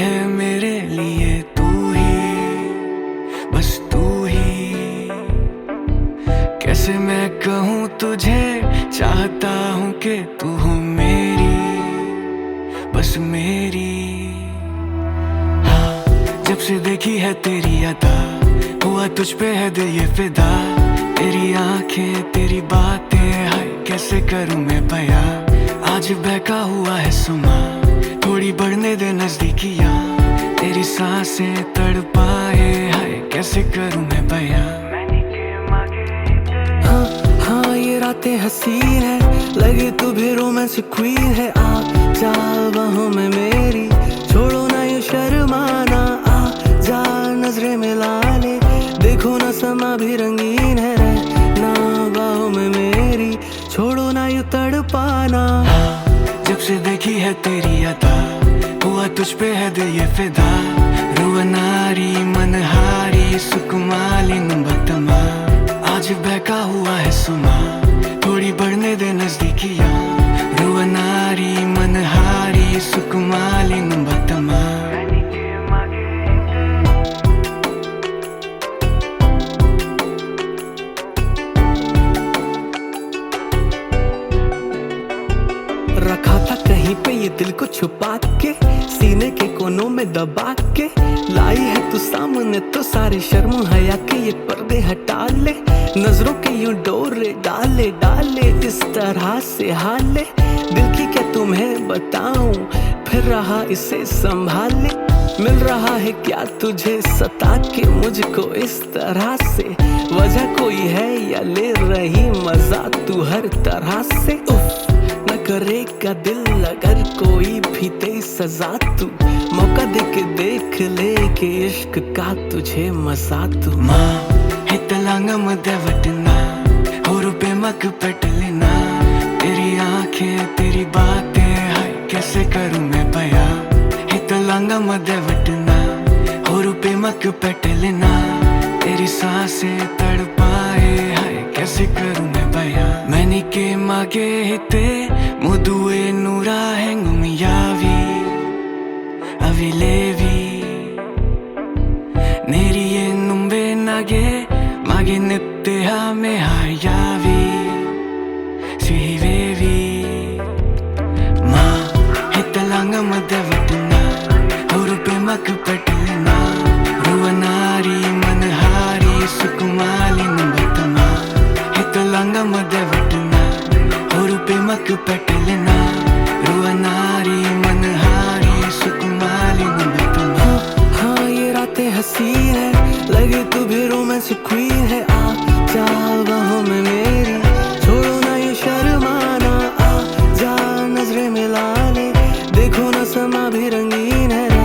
है मेरे लिए तू ही, बस तू ही। कैसे मैं कहूँ तुझे, चाहता हूँ कि तू हो मेरी, बस मेरी। हाँ, जब से देखी है तेरी अदा, हुआ तुझ पे है दिल ये फिदा। तेरी आंखें, तेरी बातें, हाय कैसे करूँ मैं बयां। आज बहका हुआ है सुमा, थोड़ी बढ़ने दे नजदीकियां। तेरी सांसें तड़पाए, हाय कैसे करूँ मैं बयां। हाँ हाँ ये रातें हसीन है, लगे तू भी रोमांस क्वीन है। आ जा बाहों में मेरी, छोड़ो ना ये शर्माना। आ जा नजरें मिला ले, देखो ना समा भी रंगीन है। रहना बाहों में मेरी, छोड़ो ना ये तड़पाना। हाँ, जब से देखी है तेरी अदा, हुआ तुझ पे है दिल ये फिदा। रुवनारी मनहारी सुकुमाली नुबतमा, आज बहका हुआ है सुमा, थोड़ी बढ़ने दे नजदीकियां। रुवनारी मनहारी सुकुमाली नुबतमा। रखा था कहीं पे ये दिल को छुपा के, सीने के कोनों में दबा के। लाई है तू सामने तो सारे शर्म हया के ये पर्दे हटा ले। नजरों के यूं डोरे डाले डाले, इस तरह से हाले। दिल की क्या तुम्हें बताऊं, फिर रहा इसे संभाले। मिल रहा है क्या तुझे सता के मुझको इस तरह से। वजह कोई है या ले रही मजा तू हर तरह से। उफ न करेगा दिल अगर कोई भी दे सजा तू। मौका दे के देख ले कि इश्क का तुझे मजा तू। माँ हितलांगा मदवटना, हो रुपे मक पटलना। तेरी आंखें, तेरी बातें, हाय कैसे करूँ मैं बयां। हितलांगा मदवटना, हो रुपे मक पटलना। तेरी सांसें तड़पाए, हाय कैसे करूँ मैं बयां। मैंने के मागे हिते मुदुए नूरा हैंगुमियावी अविलेवी। नेरिये नुम्बे नागे मागे नित्या में हायावी सिवेवी। माँ हितलांगा मदवटना, हो रुपे मक पटलना। रुवनारी मनहारी सुकुमाली नुबतमा, हितलांगा मदवटना, हो रुपे मक पटलना। रुवनारी मनहारी सुकुमाली नुबतमा। हाँ ये रातें हसीन है, लगे तू भी रोमांस क्वीन है। आ जा बाहों में मेरी, छोड़ो ना ये शर्माना। आ जा नजरें मिला ले, देखो ना समा भी रंगीन है।